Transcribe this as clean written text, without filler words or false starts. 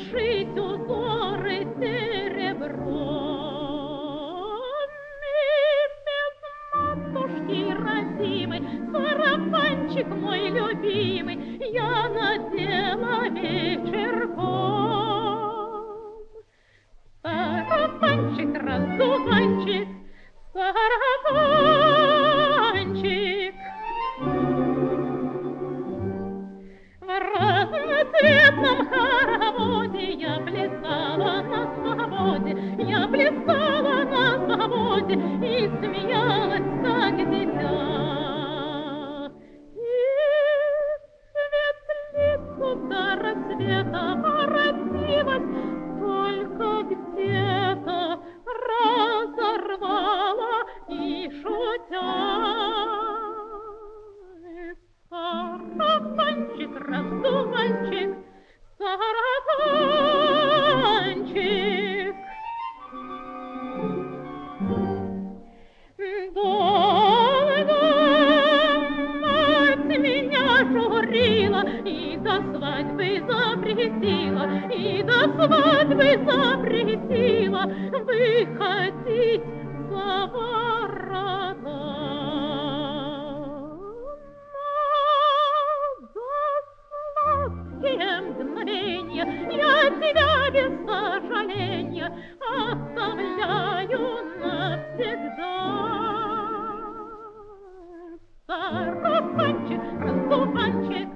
шить узоры серебром. Месяц матушки родимой, сарафанчик мой любимый, я надела вечерком. Сарафанчик, раздуванчик, сарафанчик. В разноцветном хороводе я плясала на свободе, я плясала на свободе и смеялась, как дитя. И светлицу до рассвета воротилась, только где-то разорвала и шутя. Сарафанчик, раздуванчик, сарафанчик. Долго мать меня журила и до свадьбы запретила, и до свадьбы запретила выходить за ворота. Мгновенья я тебя без сожаления оставляю навсегда. Сарафанчик, раздуванчик,